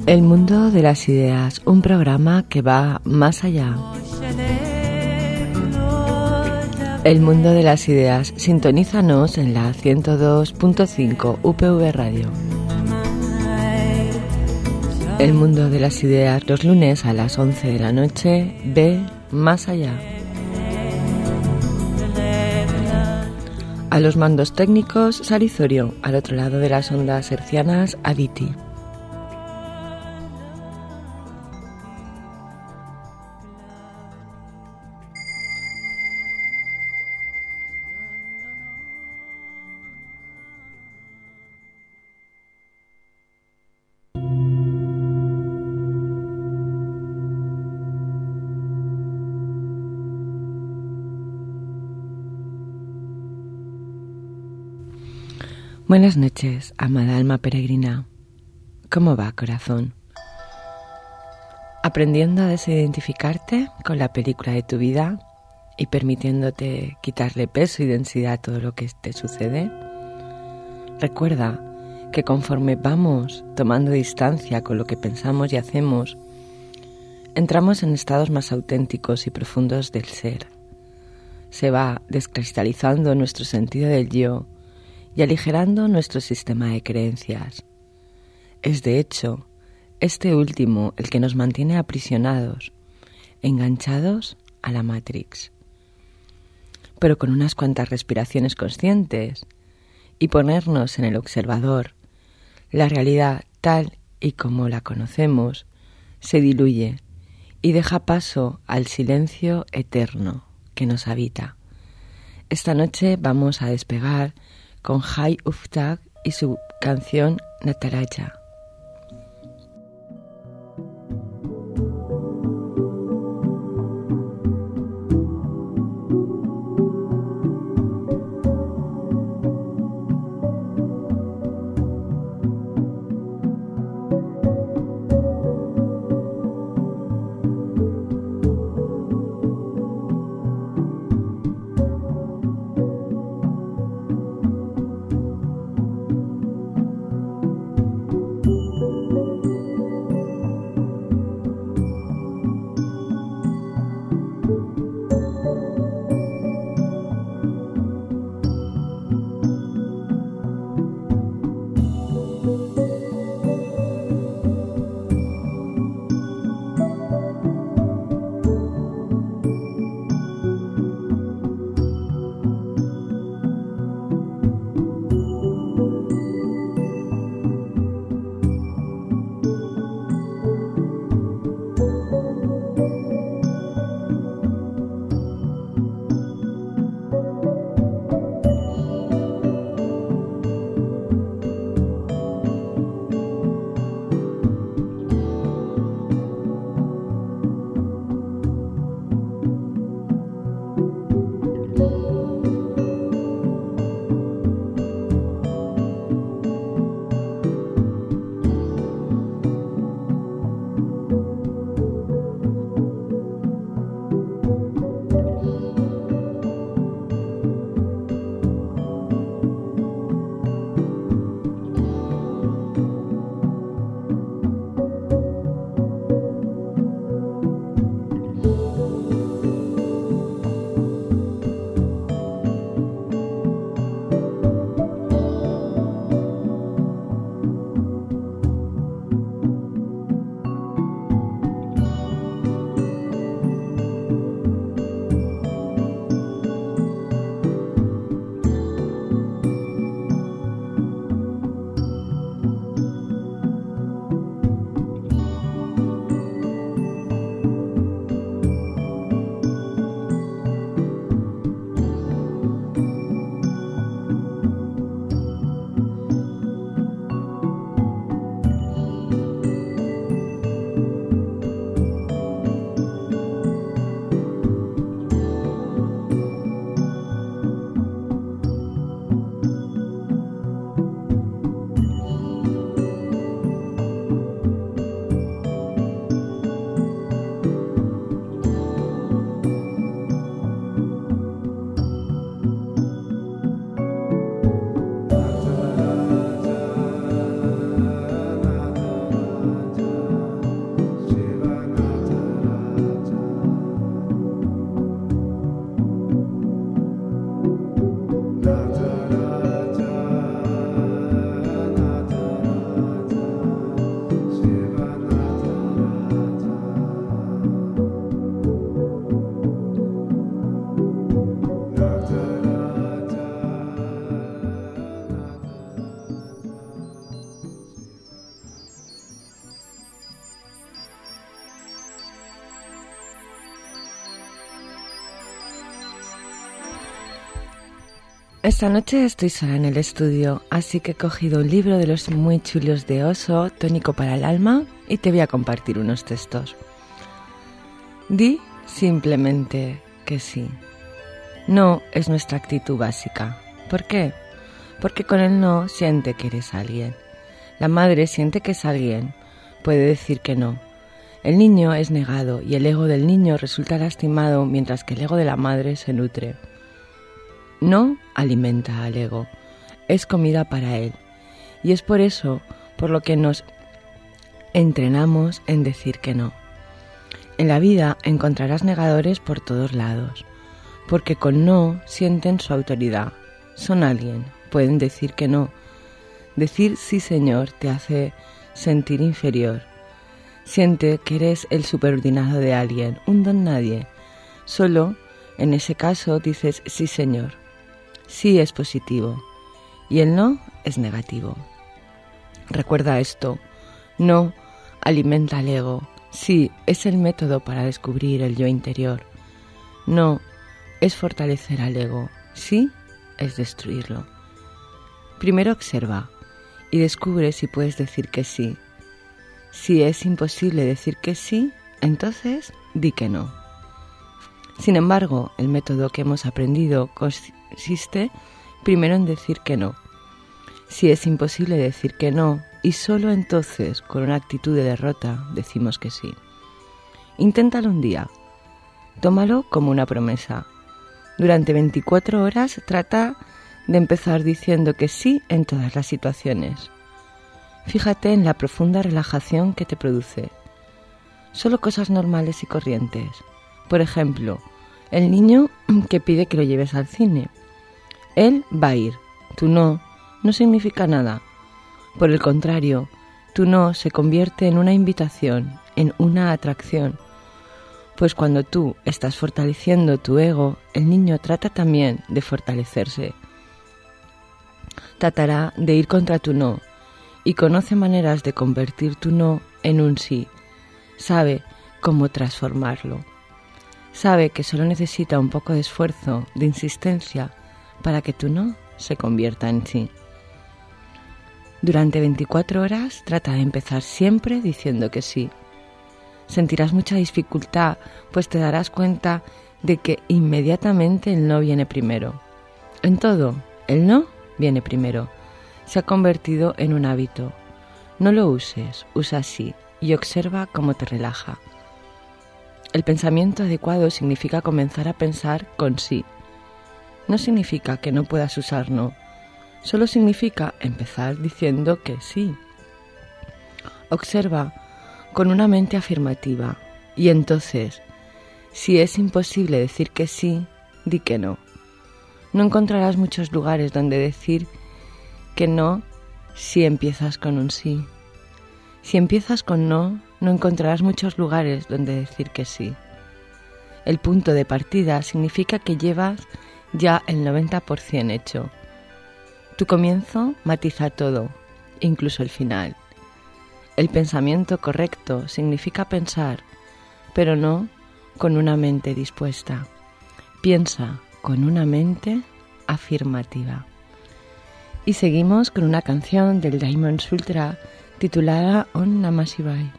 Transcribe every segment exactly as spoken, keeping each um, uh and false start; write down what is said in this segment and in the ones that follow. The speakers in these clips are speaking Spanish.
El mundo de las ideas, un programa que va más allá. El mundo de las ideas, sintonízanos en la ciento dos punto cinco U P V Radio. El mundo de las ideas, los lunes a las once de la noche, ve más allá. A los mandos técnicos, Sarizorio, al otro lado de las ondas hercianas, Aditi. Buenas noches, amada alma peregrina. ¿Cómo va, corazón? ¿Aprendiendo a desidentificarte con la película de tu vida y permitiéndote quitarle peso y densidad a todo lo que te sucede? Recuerda que conforme vamos tomando distancia con lo que pensamos y hacemos, entramos en estados más auténticos y profundos del ser. Se va descristalizando nuestro sentido del yo y aligerando nuestro sistema de creencias. Es de hecho este último el que nos mantiene aprisionados, enganchados a la Matrix. Pero con unas cuantas respiraciones conscientes y ponernos en el observador, la realidad tal y como la conocemos se diluye y deja paso al silencio eterno que nos habita. Esta noche vamos a despegar con Jai Uftag y su canción Nataraja. Esta noche estoy sola en el estudio, así que he cogido un libro de los muy chulos de Oso, tónico para el alma, y te voy a compartir unos textos. Di simplemente que sí. No es nuestra actitud básica. ¿Por qué? Porque con el no siente que eres alguien. La madre siente que es alguien. Puede decir que no. El niño es negado y el ego del niño resulta lastimado mientras que el ego de la madre se nutre. No alimenta al ego, es comida para él. Y es por eso por lo que nos entrenamos en decir que no. En la vida encontrarás negadores por todos lados, porque con no sienten su autoridad. Son alguien, pueden decir que no. Decir sí señor te hace sentir inferior. Siente que eres el subordinado de alguien, un don nadie. Solo en ese caso dices sí señor. Sí es positivo y el no es negativo. Recuerda esto, no alimenta al ego, sí es el método para descubrir el yo interior. No es fortalecer al ego, sí es destruirlo. Primero observa y descubre si puedes decir que sí. Si es imposible decir que sí, entonces di que no. Sin embargo, el método que hemos aprendido consiste primero en decir que no. Si es imposible decir que no, y solo entonces, con una actitud de derrota, decimos que sí. Inténtalo un día. Tómalo como una promesa. Durante veinticuatro horas trata de empezar diciendo que sí en todas las situaciones. Fíjate en la profunda relajación que te produce. Solo cosas normales y corrientes. Por ejemplo, el niño que pide que lo lleves al cine. Él va a ir. Tu no, no significa nada. Por el contrario, tu no se convierte en una invitación, en una atracción. Pues cuando tú estás fortaleciendo tu ego, el niño trata también de fortalecerse. Tratará de ir contra tu no y conoce maneras de convertir tu no en un sí. Sabe cómo transformarlo. Sabe que solo necesita un poco de esfuerzo, de insistencia, para que tu no se convierta en sí. Durante veinticuatro horas trata de empezar siempre diciendo que sí. Sentirás mucha dificultad, pues te darás cuenta de que inmediatamente el no viene primero. En todo, el no viene primero. Se ha convertido en un hábito. No lo uses, usa sí y observa cómo te relaja. El pensamiento adecuado significa comenzar a pensar con sí. No significa que no puedas usar no. Solo significa empezar diciendo que sí. Observa con una mente afirmativa y entonces, si es imposible decir que sí, di que no. No encontrarás muchos lugares donde decir que no si empiezas con un sí. Si empiezas con no, no encontrarás muchos lugares donde decir que sí. El punto de partida significa que llevas ya el noventa por ciento hecho. Tu comienzo matiza todo, incluso el final. El pensamiento correcto significa pensar, pero no con una mente dispuesta. Piensa con una mente afirmativa. Y seguimos con una canción del Diamond Sutra titulada Om Namah Shivaya.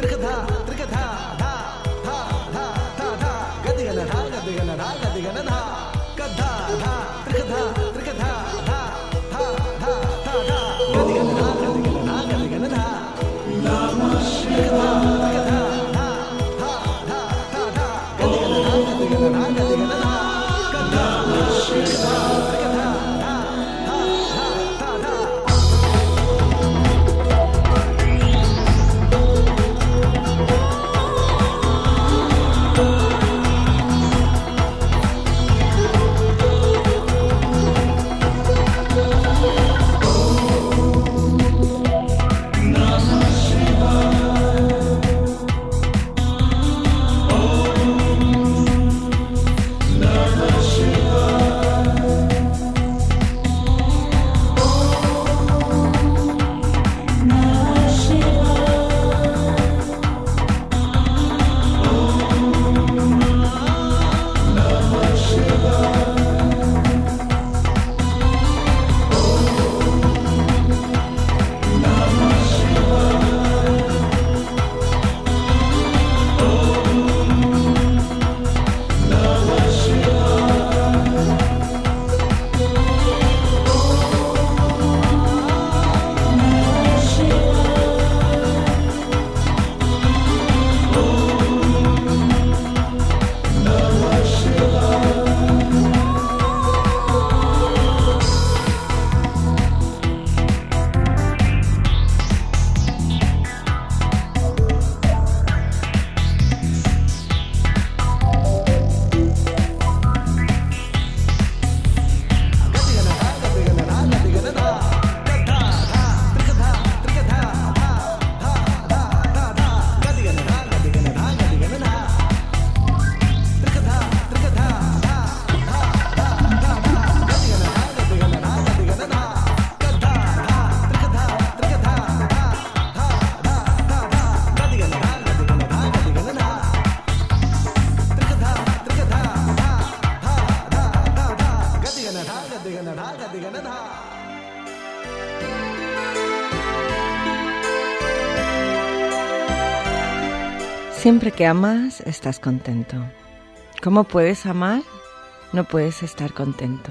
Siempre que amas, estás contento. ¿Cómo puedes amar? No puedes estar contento.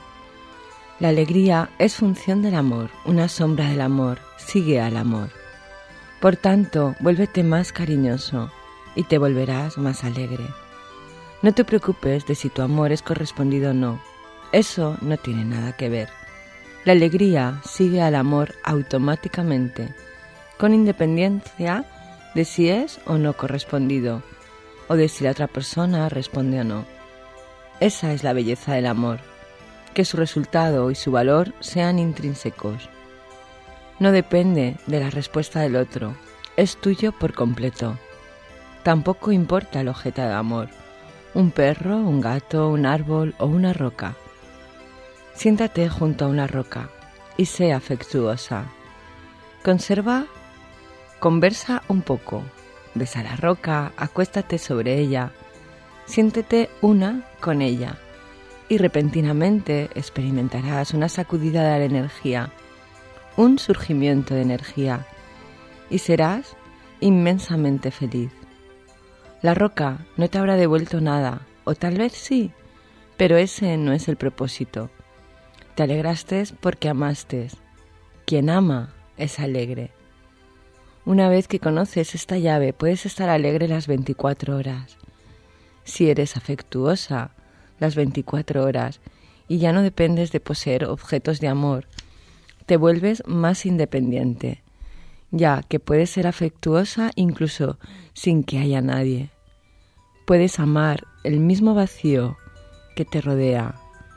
La alegría es función del amor, una sombra del amor, sigue al amor. Por tanto, vuélvete más cariñoso y te volverás más alegre. No te preocupes de si tu amor es correspondido o no, eso no tiene nada que ver. La alegría sigue al amor automáticamente, con independencia de si es o no correspondido, o de si la otra persona responde o no. Esa es la belleza del amor, que su resultado y su valor sean intrínsecos. No depende de la respuesta del otro, es tuyo por completo. Tampoco importa el objeto de amor, un perro, un gato, un árbol o una roca. Siéntate junto a una roca y sé afectuosa. Conserva Conversa un poco, besa la roca, acuéstate sobre ella, siéntete una con ella y repentinamente experimentarás una sacudida de la energía, un surgimiento de energía y serás inmensamente feliz. La roca no te habrá devuelto nada, o tal vez sí, pero ese no es el propósito. Te alegraste porque amaste. Quien ama es alegre. Una vez que conoces esta llave, puedes estar alegre las veinticuatro horas. Si eres afectuosa, las veinticuatro horas, y ya no dependes de poseer objetos de amor, te vuelves más independiente, ya que puedes ser afectuosa incluso sin que haya nadie. Puedes amar el mismo vacío que te rodea.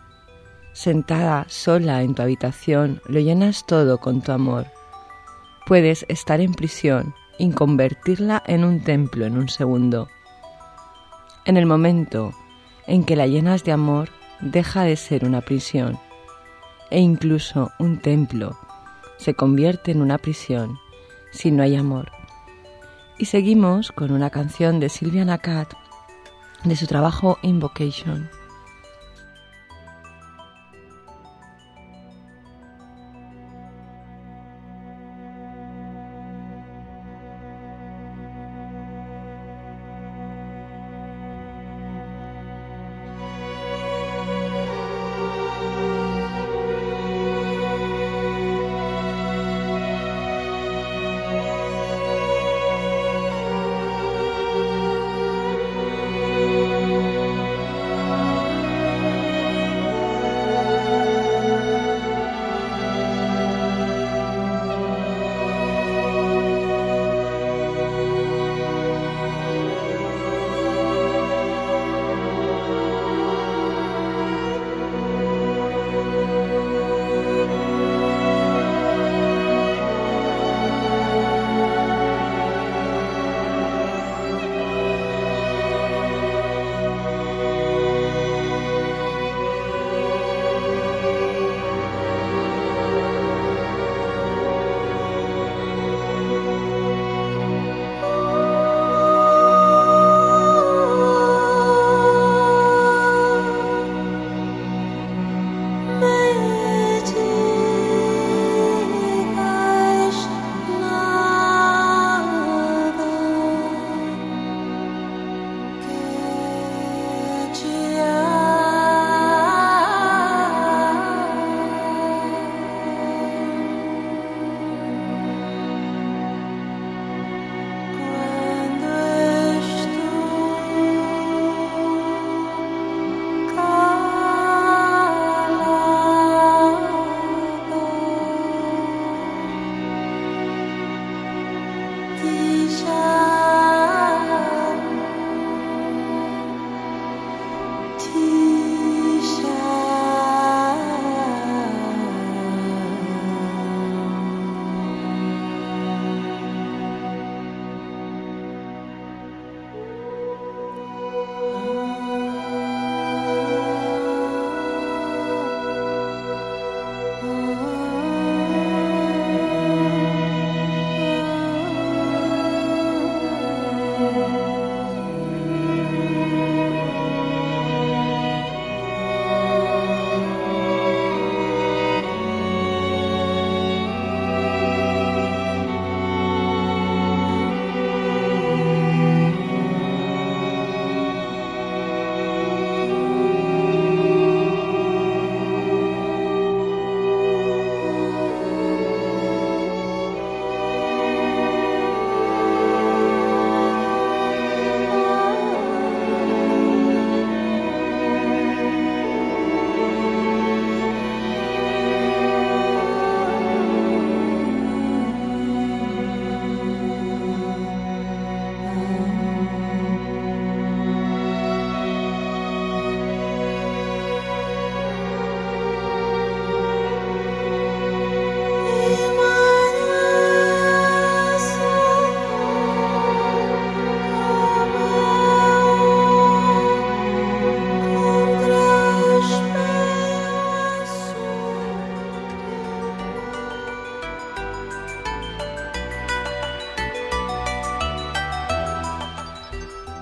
Sentada sola en tu habitación, lo llenas todo con tu amor. Puedes estar en prisión y convertirla en un templo en un segundo. En el momento en que la llenas de amor, deja de ser una prisión. E incluso un templo se convierte en una prisión si no hay amor. Y seguimos con una canción de Sylvia Nakat de su trabajo Invocation.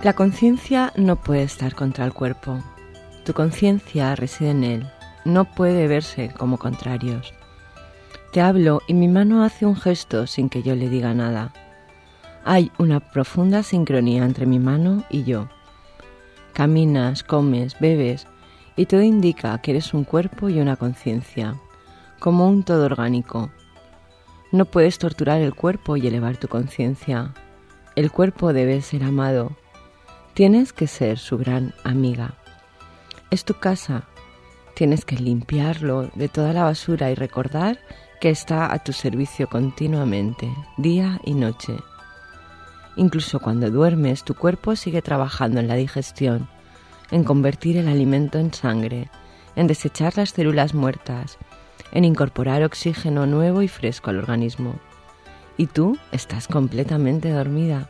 La conciencia no puede estar contra el cuerpo. Tu conciencia reside en él, no puede verse como contrarios. Te hablo y mi mano hace un gesto sin que yo le diga nada. Hay una profunda sincronía entre mi mano y yo. Caminas, comes, bebes y todo indica que eres un cuerpo y una conciencia, como un todo orgánico. No puedes torturar el cuerpo y elevar tu conciencia. El cuerpo debe ser amado. Tienes que ser su gran amiga. Es tu casa. Tienes que limpiarlo de toda la basura y recordar que está a tu servicio continuamente, día y noche. Incluso cuando duermes, tu cuerpo sigue trabajando en la digestión, en convertir el alimento en sangre, en desechar las células muertas, en incorporar oxígeno nuevo y fresco al organismo. Y tú estás completamente dormida.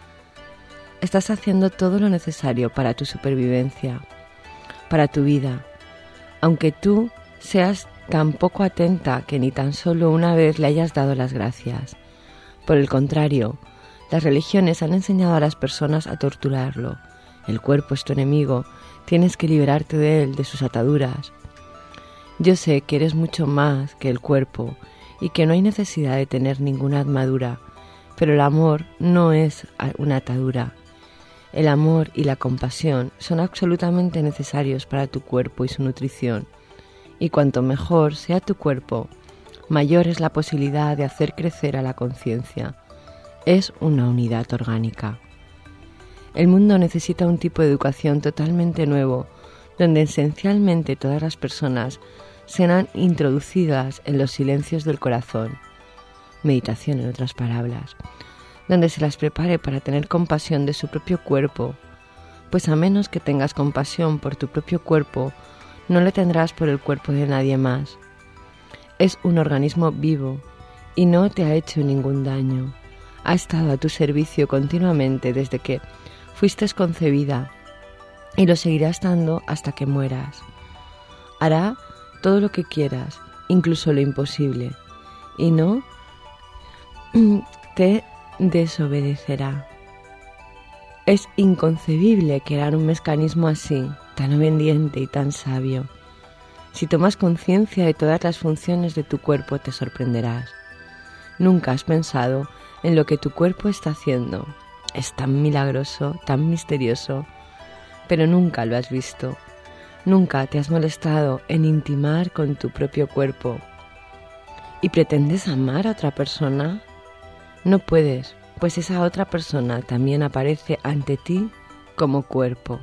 Estás haciendo todo lo necesario para tu supervivencia, para tu vida, aunque tú seas tan poco atenta que ni tan solo una vez le hayas dado las gracias. Por el contrario, las religiones han enseñado a las personas a torturarlo. El cuerpo es tu enemigo, tienes que liberarte de él, de sus ataduras. Yo sé que eres mucho más que el cuerpo y que no hay necesidad de tener ninguna armadura, pero el amor no es una atadura. El amor y la compasión son absolutamente necesarios para tu cuerpo y su nutrición, y cuanto mejor sea tu cuerpo, mayor es la posibilidad de hacer crecer a la conciencia. Es una unidad orgánica. El mundo necesita un tipo de educación totalmente nuevo, donde esencialmente todas las personas serán introducidas en los silencios del corazón, meditación en otras palabras, donde se las prepare para tener compasión de su propio cuerpo, pues a menos que tengas compasión por tu propio cuerpo, no le tendrás por el cuerpo de nadie más. Es un organismo vivo y no te ha hecho ningún daño. Ha estado a tu servicio continuamente desde que fuiste concebida y lo seguirá estando hasta que mueras. Hará todo lo que quieras, incluso lo imposible, y no te desobedecerá. Es inconcebible crear un mecanismo así, tan obediente y tan sabio. Si tomas conciencia de todas las funciones de tu cuerpo, te sorprenderás. Nunca has pensado en lo que tu cuerpo está haciendo. Es tan milagroso, tan misterioso, pero nunca lo has visto. Nunca te has molestado en intimar con tu propio cuerpo. ¿Y pretendes amar a otra persona? No puedes, pues esa otra persona también aparece ante ti como cuerpo.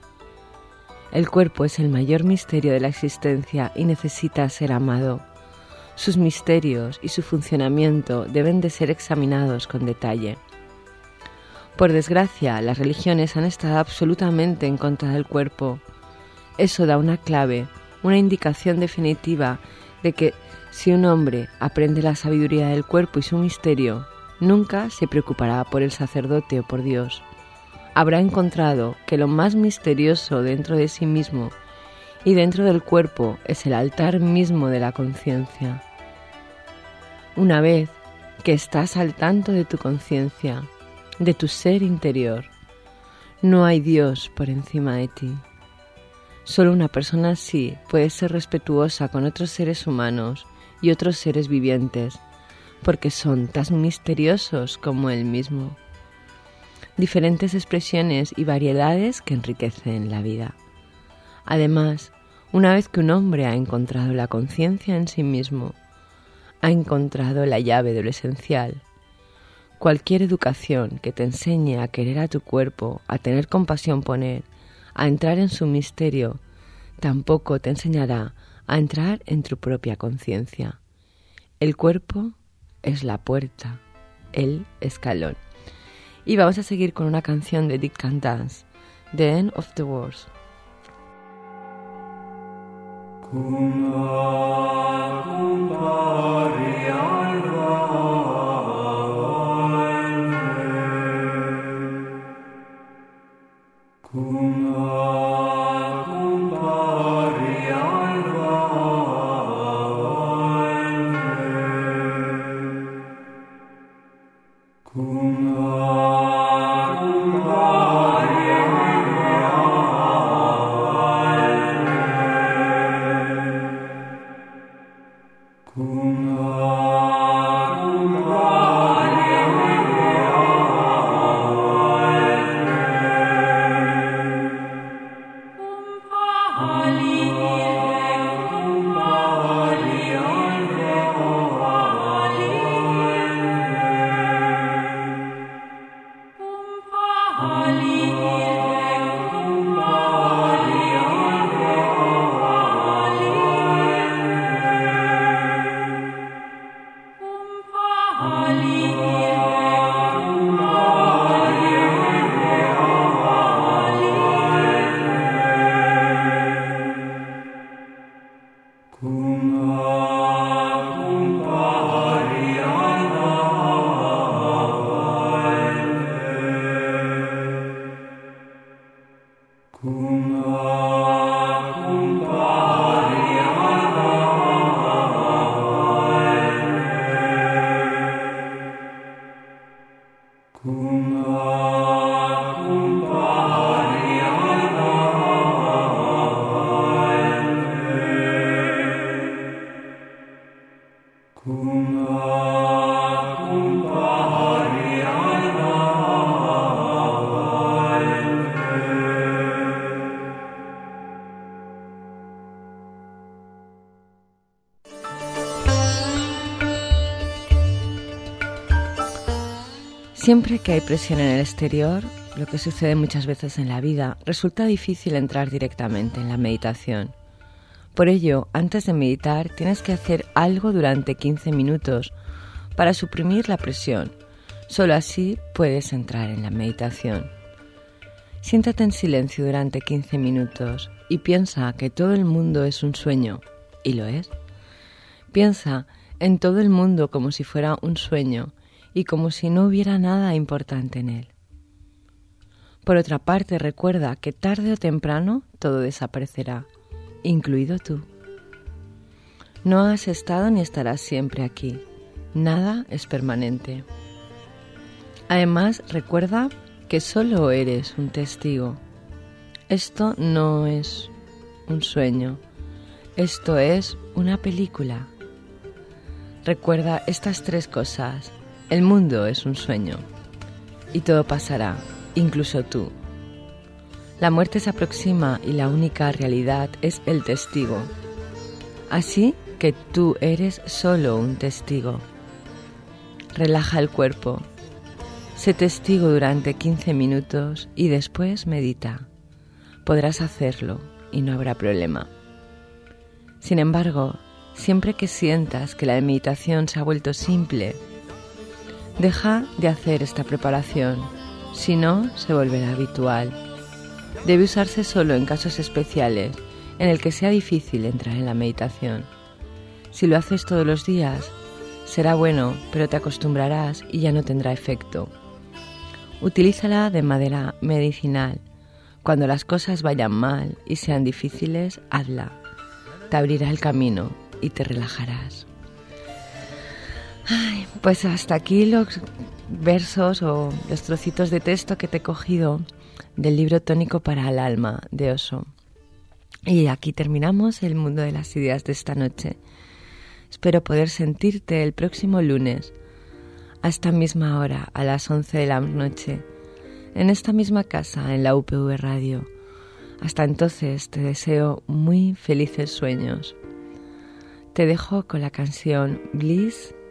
El cuerpo es el mayor misterio de la existencia y necesita ser amado. Sus misterios y su funcionamiento deben de ser examinados con detalle. Por desgracia, las religiones han estado absolutamente en contra del cuerpo. Eso da una clave, una indicación definitiva de que si un hombre aprende la sabiduría del cuerpo y su misterio, nunca se preocupará por el sacerdote o por Dios. Habrá encontrado que lo más misterioso dentro de sí mismo y dentro del cuerpo es el altar mismo de la conciencia. Una vez que estás al tanto de tu conciencia, de tu ser interior, no hay Dios por encima de ti. Solo una persona así puede ser respetuosa con otros seres humanos y otros seres vivientes, porque son tan misteriosos como él mismo. Diferentes expresiones y variedades que enriquecen la vida. Además, una vez que un hombre ha encontrado la conciencia en sí mismo, ha encontrado la llave de lo esencial. Cualquier educación que te enseñe a querer a tu cuerpo, a tener compasión por él, a entrar en su misterio, tampoco te enseñará a entrar en tu propia conciencia. El cuerpo es la puerta, el escalón. Y vamos a seguir con una canción de Dead Can Dance, The End of the World. Kumar, Kumar, Siempre que hay presión en el exterior, lo que sucede muchas veces en la vida, resulta difícil entrar directamente en la meditación. Por ello, antes de meditar, tienes que hacer algo durante quince minutos para suprimir la presión. Solo así puedes entrar en la meditación. Siéntate en silencio durante quince minutos y piensa que todo el mundo es un sueño, y lo es. Piensa en todo el mundo como si fuera un sueño y como si no hubiera nada importante en él. Por otra parte, recuerda que tarde o temprano todo desaparecerá, incluido tú. No has estado ni estarás siempre aquí. Nada es permanente. Además, recuerda que solo eres un testigo. Esto no es un sueño. Esto es una película. Recuerda estas tres cosas. El mundo es un sueño y todo pasará, incluso tú. La muerte se aproxima y la única realidad es el testigo. Así que tú eres solo un testigo. Relaja el cuerpo. Sé testigo durante quince minutos y después medita. Podrás hacerlo y no habrá problema. Sin embargo, siempre que sientas que la meditación se ha vuelto simple, deja de hacer esta preparación, si no se volverá habitual. Debe usarse solo en casos especiales en el que sea difícil entrar en la meditación. Si lo haces todos los días, será bueno, pero te acostumbrarás y ya no tendrá efecto. Utilízala de manera medicinal. Cuando las cosas vayan mal y sean difíciles, hazla. Te abrirá el camino y te relajarás. Ay, pues hasta aquí los versos o los trocitos de texto que te he cogido del libro Tónico para el alma de Osho. Y aquí terminamos el mundo de las ideas de esta noche. Espero poder sentirte el próximo lunes a esta misma hora, a las once de la noche, en esta misma casa, en la U P V Radio. Hasta entonces te deseo muy felices sueños. Te dejo con la canción Bliss